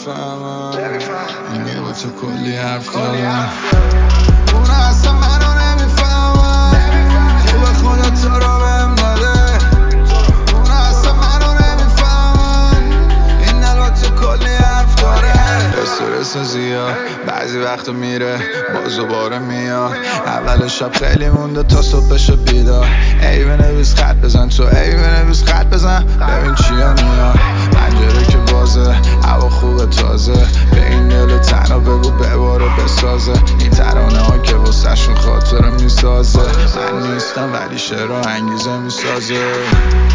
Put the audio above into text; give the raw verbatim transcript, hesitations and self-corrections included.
نمیفهمم این دل با تو کلی حرف داره. اون اصلا منو نمیفهمم که به خدا تو رو بهم داده. اون اصلا منو نمیفهمم این دل با تو کلی حرف داره. استرس زیاد بعضی وقتا میره باز دوباره میاد. اول شب خیلی مونده تا صبح بشه بیدار. ای بنویس خط بزن تو ای بنویس خط بزن ببین چیا میاد. پنجره که بازه هوا خوبه تازه به این دل تنها بگو بباره بسازه. این ترانه ها که واسه شون خاطره میسازه. من نیستم ولی شعر و انگیزه میسازه.